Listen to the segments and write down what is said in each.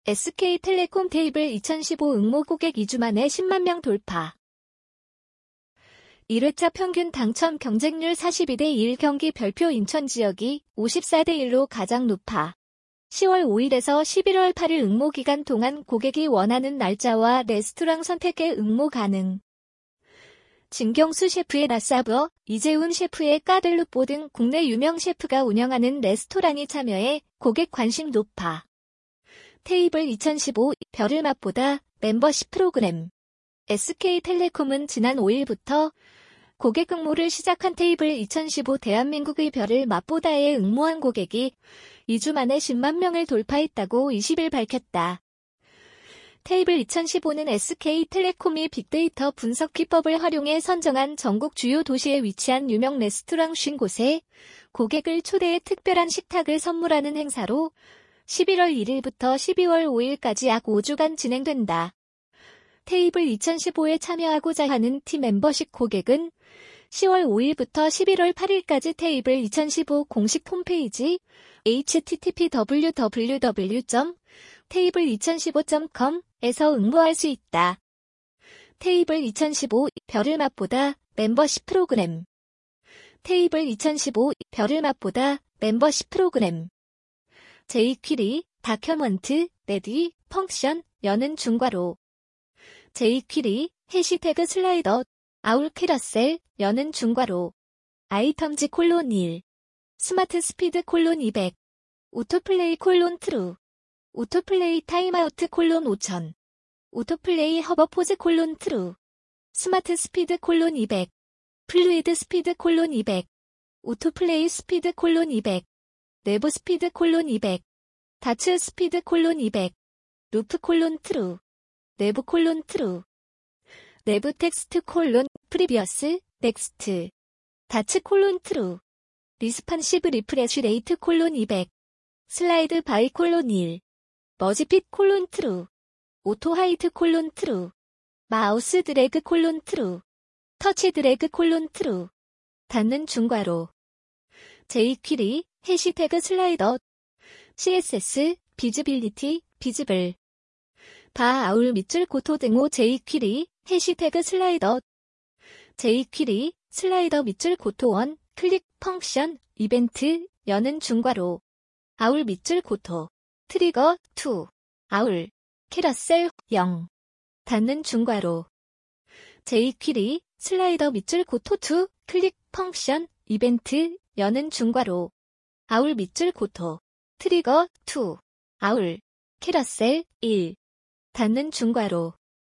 SK텔레콤 테이블 2015 응모 고객 2주 만에 10만 명 돌파. 1회차 평균 당첨 경쟁률 42대 1 경기 별표 인천 지역이 54대 1로 가장 높아. 10월 5일에서 11월 8일 응모 기간 동안 고객이 원하는 날짜와 레스토랑 선택해 응모 가능. 진경수 셰프의 라사버, 이재훈 셰프의 까들루뽀 등 국내 유명 셰프가 운영하는 레스토랑이 참여해 고객 관심 높아. 테이블 2015 별을 맛보다 멤버십 프로그램. SK텔레콤은 지난 5일부터 고객 응모를 시작한 테이블 2015 대한민국의 별을 맛보다에 응모한 고객이 2주 만에 10만 명을 돌파했다고 20일 밝혔다. 테이블 2015는 SK텔레콤이 빅데이터 분석 기법을 활용해 선정한 전국 주요 도시에 위치한 유명 레스토랑 50곳에 고객을 초대해 특별한 식탁을 선물하는 행사로 11월 1일부터 12월 5일까지 약 5주간 진행된다. 테이블 2015에 참여하고자 하는 팀 멤버십 고객은 10월 5일부터 11월 8일까지 테이블 2015 공식 홈페이지 http://table2015.com에서 응모할 수 있다. 테이블 2015 별을 맛보다 멤버십 프로그램. 테이블 2015 별을 맛보다 멤버십 프로그램. jQuery, 다큐먼트, 레디, 펑션, 여는 중괄호. jQuery, 해시태그 슬라이더, 아울 캐러셀, 여는 중괄호. 아이템즈 콜론 1. 스마트 스피드 콜론 200. 오토플레이 콜론 트루. 오토플레이 타임아우트 콜론 5000. 오토플레이 허버포즈 콜론 트루. 스마트 스피드 콜론 200. 플루이드 스피드 콜론 200. 오토플레이 스피드 콜론 200. 내부 스피드 콜론 200. 다츠 스피드 콜론 200. 루프 콜론 트루. 내부 콜론 트루. 내부 텍스트 콜론 프리비어스 넥스트. 다츠 콜론 트루. 리스판시브 리프레쉬 레이트 콜론 200. 슬라이드 바이 콜론 1. 머지핏 콜론 트루. 오토 하이트 콜론 트루. 마우스 드래그 콜론 트루. 터치 드래그 콜론 트루. 닫는 중괄호. jQuery, 해시태그 슬라이더. CSS, 비즈빌리티, 비즈블. 바 아울 밑줄 고토 등호 jQuery, 해시태그 슬라이더. jQuery, 슬라이더 밑줄 고토 1, 클릭, 펑션, 이벤트, 여는 중괄호. 아울 밑줄 고토. 트리거, 2. 아울. 캐러셀, 0. 닫는 중괄호. jQuery, 슬라이더 밑줄 고토 2, 클릭, 펑션, 이벤트, 여는 중괄호. 아울 밑줄 고토. 트리거, 2. 아울. 캐러셀, 1. 닫는 중괄호.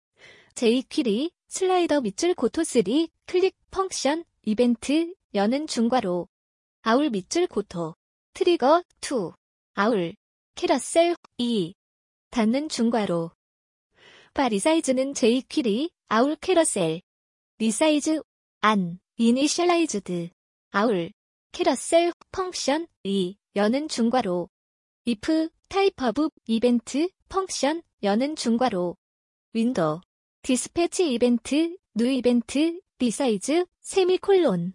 jQuery, 슬라이더 밑줄 고토 3, 클릭, 펑션, 이벤트, 여는 중괄호. 아울 밑줄 고토. 트리거, 2. 아울. 캐러셀, 2. 닫는 중괄호. 바 리사이즈는 jQuery, 아울 캐러셀. 리사이즈, 안, 이니셜라이즈드. 아울. 캐러셀, 펑션, 2, 여는 중괄호. if, 타입 오브, 이벤트, 펑션, 여는 중괄호. 윈도우. 디스패치 이벤트, 뉴 이벤트, 리사이즈, 세미콜론.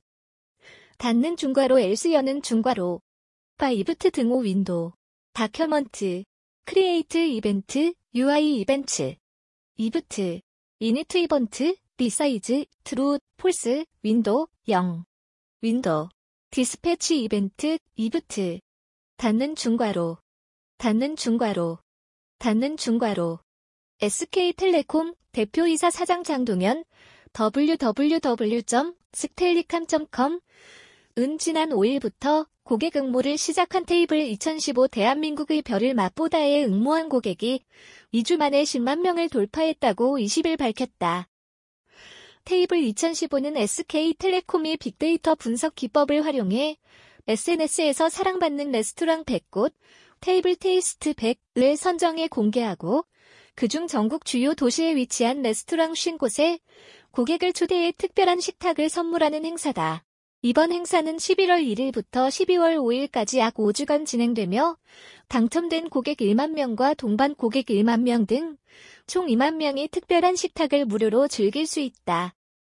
닫는 중괄호 else 여는 중괄호. 바 이브트 등호 윈도우. 다큐먼트. 크리에이트 이벤트, UI 이벤트. 이브트. 이니트 이벤트, 리사이즈, 트루, 폴스, 윈도우, 0. 윈도우. 디스패치 이벤트, 이브트. 닫는 중괄호. 닫는 중괄호. 닫는 중괄호. SK텔레콤 대표이사 사장 장동현 www.sktellicom.com 은 지난 5일부터 고객 응모를 시작한 테이블 2015 대한민국의 별을 맛보다에 응모한 고객이 2주 만에 10만 명을 돌파했다고 20일 밝혔다. 테이블 2015는 SK텔레콤이 빅데이터 분석 기법을 활용해 SNS에서 사랑받는 레스토랑 100곳, 테이블 테이스트 100을 선정해 공개하고 그중 전국 주요 도시에 위치한 레스토랑 50곳에 고객을 초대해 특별한 식탁을 선물하는 행사다. 이번 행사는 11월 1일부터 12월 5일까지 약 5주간 진행되며 당첨된 고객 1만 명과 동반 고객 1만 명 등 총 2만 명이 특별한 식탁을 무료로 즐길 수 있다.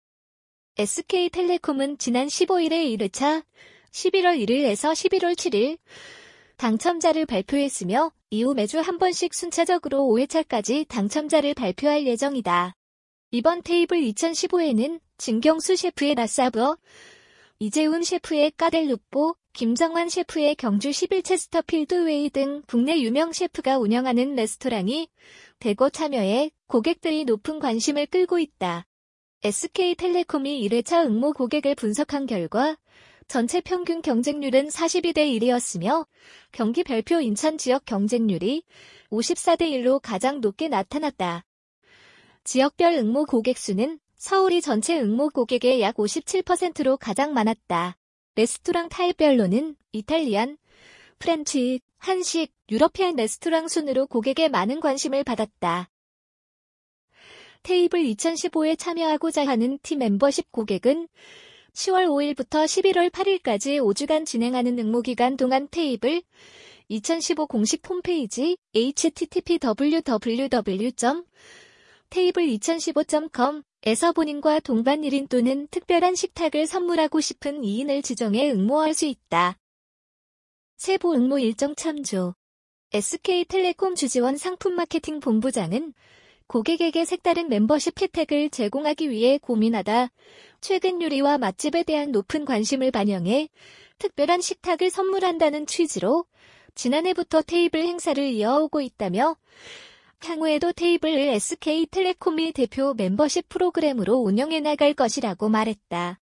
SK텔레콤은 지난 15일에 1회차 11월 1일에서 11월 7일 당첨자를 발표했으며 이후 매주 한 번씩 순차적으로 5회차까지 당첨자를 발표할 예정이다. 이번 테이블 2015에는 진경수 셰프의 라사브어, 이재훈 셰프의 까델루뽀, 김정환 셰프의 경주 11체스터필드 웨이 등 국내 유명 셰프가 운영하는 레스토랑이 대거 참여해 고객들이 높은 관심을 끌고 있다. SK텔레콤이 1회차 응모 고객을 분석한 결과 전체 평균 경쟁률은 42대 1이었으며 경기 별표 인천 지역 경쟁률이 54대 1로 가장 높게 나타났다. 지역별 응모 고객 수는 서울이 전체 응모 고객의 약 57%로 가장 많았다. 레스토랑 타입별로는 이탈리안, 프렌치, 한식, 유러피안 레스토랑 순으로 고객의 많은 관심을 받았다. 테이블 2015에 참여하고자 하는 팀 멤버십 고객은 10월 5일부터 11월 8일까지 5주간 진행하는 응모기간 동안 테이블 2015 공식 홈페이지 http://table2015.com 에서 본인과 동반 1인 또는 특별한 식탁을 선물하고 싶은 2인을 지정해 응모할 수 있다. 세부 응모 일정 참조. SK텔레콤 주지원 상품마케팅 본부장은 고객에게 색다른 멤버십 혜택을 제공하기 위해 고민하다 최근 요리와 맛집에 대한 높은 관심을 반영해 특별한 식탁을 선물한다는 취지로 지난해부터 테이블 행사를 이어오고 있다며 향후에도 테이블을 SK텔레콤이 대표 멤버십 프로그램으로 운영해 나갈 것이라고 말했다.